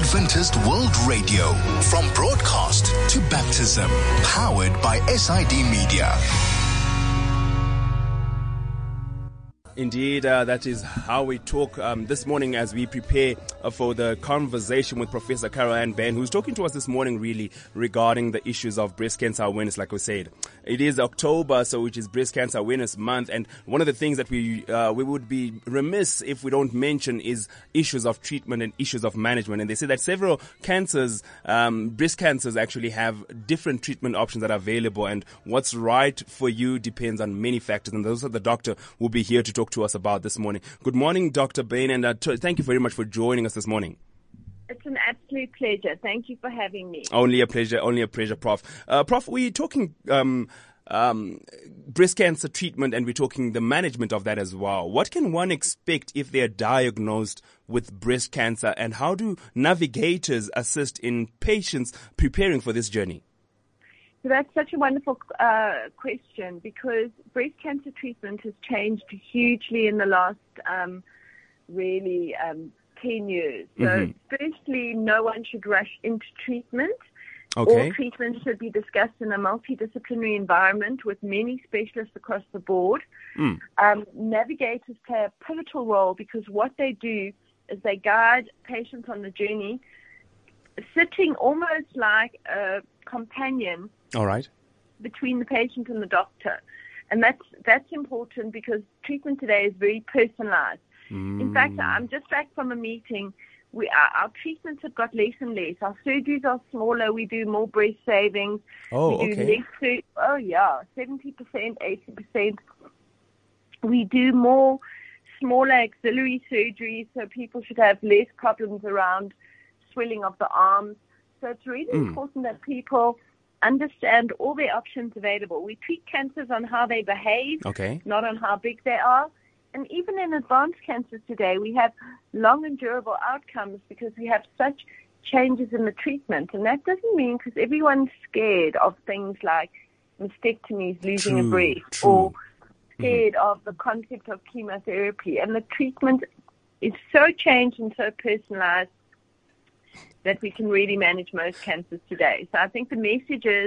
Adventist World Radio, from broadcast to baptism, powered by SID Media. Indeed, that is how we talk this morning as we prepare for the conversation with Professor Carol-Ann Bain, who's talking to us this morning really regarding the issues of breast cancer awareness. Like we said, it is October, so which is Breast Cancer Awareness Month, and one of the things that we would be remiss if we don't mention is issues of treatment and issues of management. And they say that several cancers, breast cancers actually have different treatment options that are available, and what's right for you depends on many factors, and those are the doctor will be here to talk to us about this morning. Good morning, Dr. Bain, and thank you very much for joining us this morning. It's an absolute pleasure. Thank you for having me. Only a pleasure, Prof. Prof, we're talking breast cancer treatment, and we're talking the management of that as well. What can one expect if they are diagnosed with breast cancer, and how do navigators assist in patients preparing for this journey? So that's such a wonderful question, because breast cancer treatment has changed hugely in the last 10 years. So firstly, no one should rush into treatment. Okay. All treatment should be discussed in a multidisciplinary environment with many specialists across the board. Navigators play a pivotal role, because what they do is they guide patients on the journey, sitting almost like a companion. All right. Between the patient and the doctor. And that's important, because treatment today is very personalized. In fact, I'm just back from a meeting. Our treatments have got less and less. Our surgeries are smaller. We do more breast savings. We do less 70%, 80%. We do more smaller auxiliary surgeries, so people should have less problems around swelling of the arms. So it's really important that people understand all the options available. We treat cancers on how they behave, not on how big they are. And even in advanced cancers today, we have long and durable outcomes because we have such changes in the treatment. And that doesn't mean because everyone's scared of things like mastectomies, losing a breast, or scared of the concept of chemotherapy. And the treatment is so changed and so personalized that we can really manage most cancers today. So I think the message is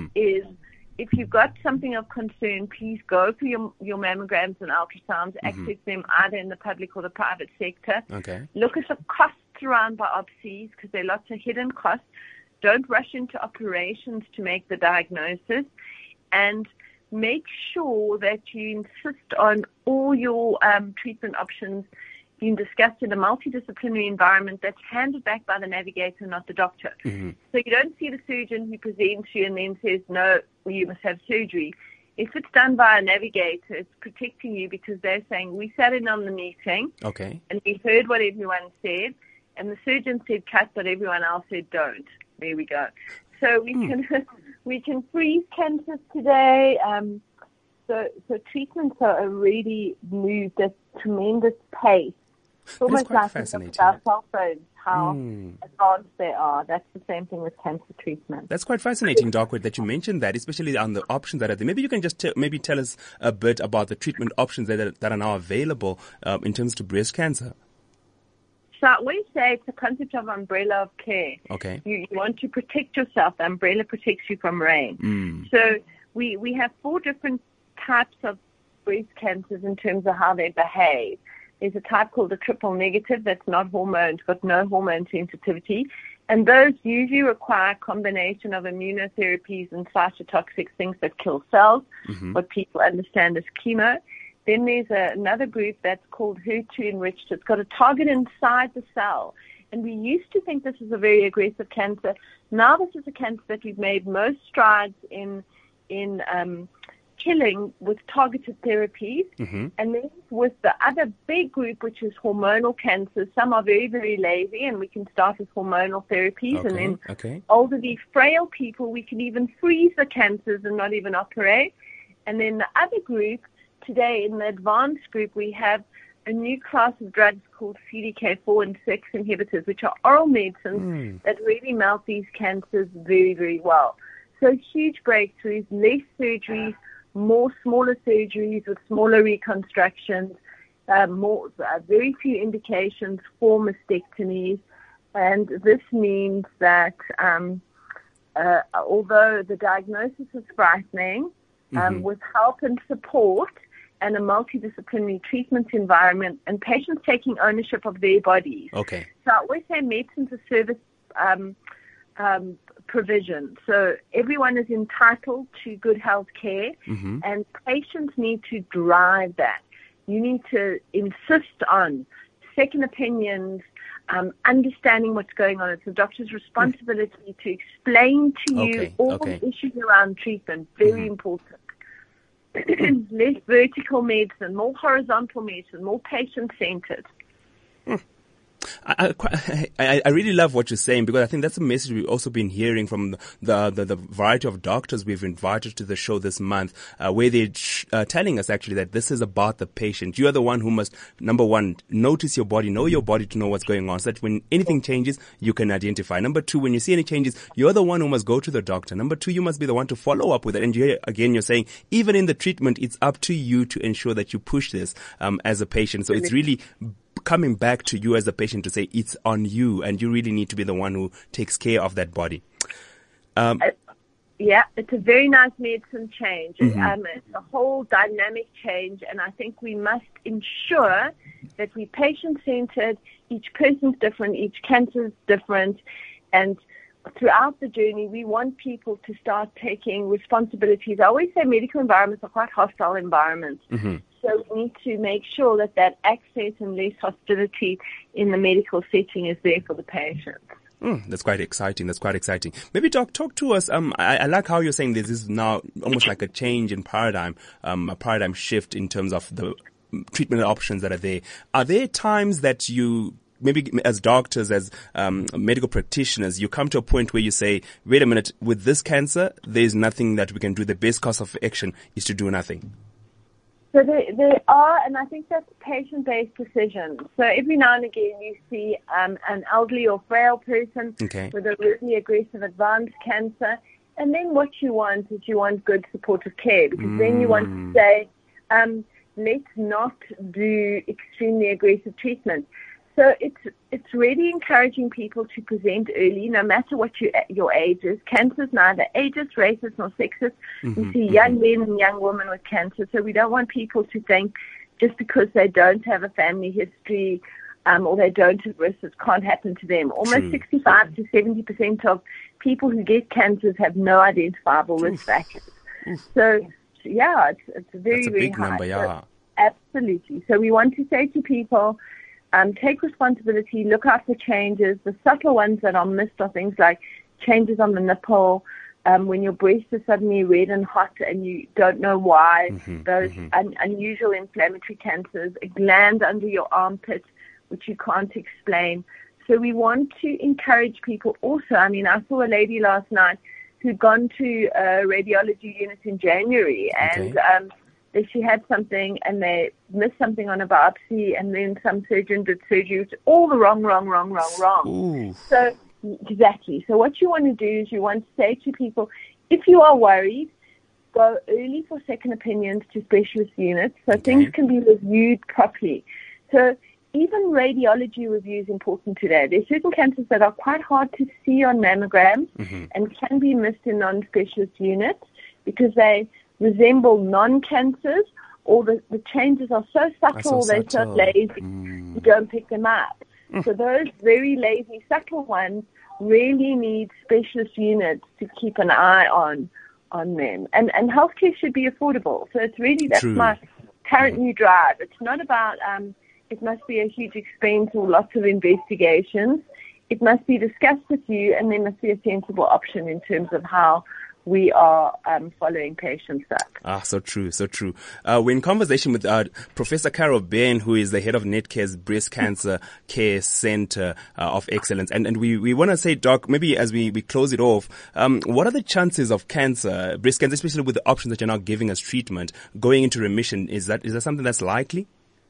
if you've got something of concern, please go for your mammograms and ultrasounds, access them either in the public or the private sector. Look at the costs around biopsies, because there are lots of hidden costs. Don't rush into operations to make the diagnosis, and make sure that you insist on all your treatment options being discussed in a multidisciplinary environment that's handed back by the navigator, not the doctor. So you don't see the surgeon who presents you and then says, no, you must have surgery. If it's done by a navigator, it's protecting you, because they're saying, we sat in on the meeting and we heard what everyone said, and the surgeon said cut, but everyone else said don't. There we go. So we can freeze cancers today. So treatments are really moved at tremendous pace. It's almost like our cell phones, how advanced they are. That's the same thing with cancer treatment. That's quite fascinating, Doc, that you mentioned that, especially on the options that are there. Maybe you can just tell us a bit about the treatment options that are now available in terms of breast cancer. So I always say it's a concept of umbrella of care. You want to protect yourself. The umbrella protects you from rain. So we have 4 different types of breast cancers in terms of how they behave. There's a type called the triple negative that's not hormone, it's got no hormone sensitivity. And those usually require a combination of immunotherapies and cytotoxic things that kill cells, what people understand as chemo. Then there's another group that's called HER2 enriched. It's got a target inside the cell. And we used to think this is a very aggressive cancer. Now this is a cancer that we've made most strides in killing with targeted therapies. And then with the other big group, which is hormonal cancers, some are very, very lazy, and we can start with hormonal therapies. And then elderly, frail people, we can even freeze the cancers and not even operate. And then the other group, today in the advanced group, we have a new class of drugs called CDK4 and 6 inhibitors, which are oral medicines that really melt these cancers very, very well. So huge breakthroughs, less surgeries, more smaller surgeries with smaller reconstructions, very few indications for mastectomies, And this means that although the diagnosis is frightening, with help and support and a multidisciplinary treatment environment and patients taking ownership of their bodies. Okay. So I always say medicine's a service provision. So everyone is entitled to good health care, and patients need to drive that. You need to insist on second opinions, understanding what's going on. It's the doctor's responsibility to explain to you all the issues around treatment. Very important. Less vertical medicine, more horizontal medicine, more patient-centered. I really love what you're saying, because I think that's a message we've also been hearing from the variety of doctors we've invited to the show this month, where they're telling us actually that this is about the patient. You are the one who must, number one, notice your body, know your body to know what's going on, so that when anything changes, you can identify. Number two, when you see any changes, you're the one who must go to the doctor. Number two, you must be the one to follow up with it. And you're saying, even in the treatment, it's up to you to ensure that you push this as a patient. So it's really coming back to you as a patient to say it's on you, and you really need to be the one who takes care of that body. Yeah, it's a very nice medicine change. It's a whole dynamic change, and I think we must ensure that we're patient-centered. Each person's different, each cancer's different, and throughout the journey, we want people to start taking responsibilities. I always say medical environments are quite hostile environments. So we need to make sure that access and less hostility in the medical setting is there for the patient. That's quite exciting. Maybe talk to us. I like how you're saying this is now almost like a change in paradigm, a paradigm shift in terms of the treatment options that are there. Are there times that you, maybe as doctors, as medical practitioners, you come to a point where you say, wait a minute, with this cancer, there's nothing that we can do. The best course of action is to do nothing? So there are, and I think that's patient-based decisions. So every now and again you see an elderly or frail person with a really aggressive advanced cancer, and then what you want is good supportive care, because then you want to say, let's not do extremely aggressive treatment. So it's really encouraging people to present early, no matter what your age is. Cancer is neither ageist, racist, nor sexist. We see young men and young women with cancer, so we don't want people to think just because they don't have a family history or they don't have risks, it can't happen to them. Almost 65 to 70% of people who get cancers have no identifiable risk factors. So, yeah, it's very, very big high. Number, yeah. So, absolutely. So we want to say to people, take responsibility, look out for changes. The subtle ones that are missed are things like changes on the nipple, when your breast is suddenly red and hot and you don't know why, those unusual inflammatory cancers, a gland under your armpit, which you can't explain. So we want to encourage people also. I mean, I saw a lady last night who'd gone to a radiology unit in January, and she had something and they missed something on a biopsy, and then some surgeon did surgery. It's all the wrong. Ooh. So, exactly. So what you want to do is you want to say to people, if you are worried, go early for second opinions to specialist units so things can be reviewed properly. So even radiology review is important today. There are certain cancers that are quite hard to see on mammograms and can be missed in non-specialist units because they resemble non-cancers, or the changes are so subtle, they're so lazy, you don't pick them up. So those very lazy, subtle ones really need specialist units to keep an eye on them. And healthcare should be affordable. So it's really, that's my current new drive. It's not about, it must be a huge expense or lots of investigations. It must be discussed with you, and there must be a sensible option in terms of how we are following patients up. So true. We're in conversation with Professor Carol Bairn, who is the head of Netcare's Breast Cancer Care Center of Excellence. And we want to say, Doc, maybe as we close it off, what are the chances of cancer, breast cancer, especially with the options that you're now giving us treatment, going into remission? Is that something that's likely?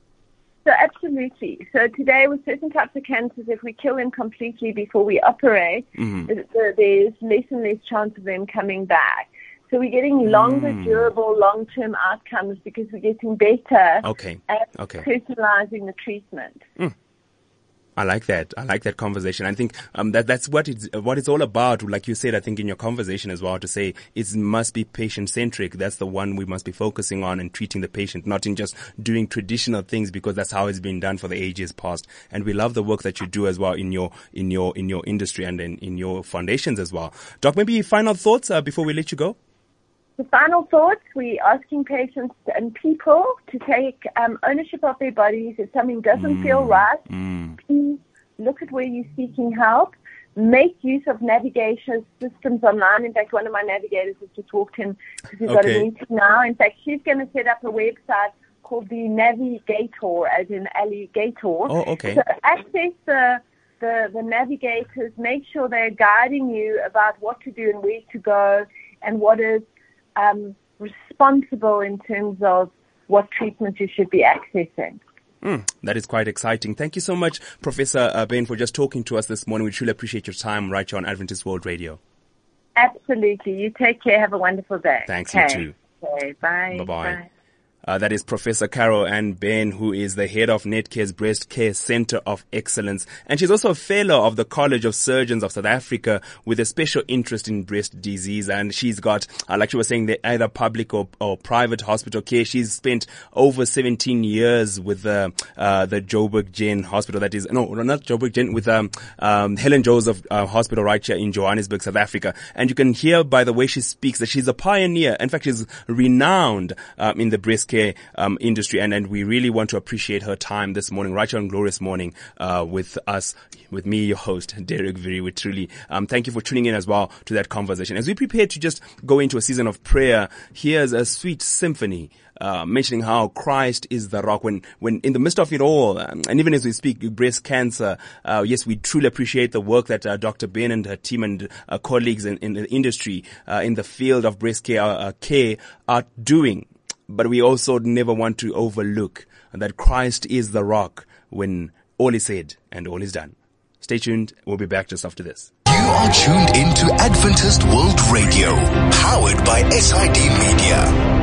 So absolutely. So today with certain types of cancers, if we kill them completely before we operate, there's less and less chance of them coming back. So we're getting longer, durable, long-term outcomes because we're getting better at personalizing the treatment. I like that. I like that conversation. I think that's what it's all about. Like you said, I think in your conversation as well, to say it must be patient-centric. That's the one we must be focusing on and treating the patient, not in just doing traditional things, because that's how it's been done for the ages past. And we love the work that you do as well in your industry and in your foundations as well. Doc, maybe final thoughts before we let you go? The final thoughts, we're asking patients and people to take ownership of their bodies. If something doesn't feel right, please look at where you're seeking help. Make use of navigation systems online. In fact, one of my navigators has just walked in because we've got a meeting now. In fact, she's going to set up a website called the Navigator, as in alligator. Oh, okay. So access the navigators. Make sure they're guiding you about what to do and where to go and what is responsible in terms of what treatment you should be accessing. That is quite exciting. Thank you so much, Professor Ben, for just talking to us this morning. We truly appreciate your time right here on Adventist World Radio. Absolutely. You take care. Have a wonderful day. Thanks, you too. Okay, bye. Bye-bye. Bye. That is Professor Carol Ann Ben, who is the head of Netcare's Breast Care Center of Excellence. And she's also a fellow of the College of Surgeons of South Africa with a special interest in breast disease. And she's got, like you were saying, either public or private hospital care. She's spent over 17 years with the Joburg Gen Hospital. That is, no, not Joburg Gen, with Helen Joseph Hospital right here in Johannesburg, South Africa. And you can hear by the way she speaks that she's a pioneer. In fact, she's renowned in the breast care industry, and we really want to appreciate her time this morning, right here on Glorious Morning, with us, with me, your host, Derek Viri. We truly thank you for tuning in as well to that conversation. As we prepare to just go into a season of prayer, here's a sweet symphony mentioning how Christ is the rock when in the midst of it all, and even as we speak breast cancer, yes, we truly appreciate the work that Dr. Ben and her team and colleagues in the industry in the field of breast care are doing. But we also never want to overlook that Christ is the rock when all is said and all is done. Stay tuned. We'll be back just after this. You are tuned into Adventist World Radio, powered by SID Media.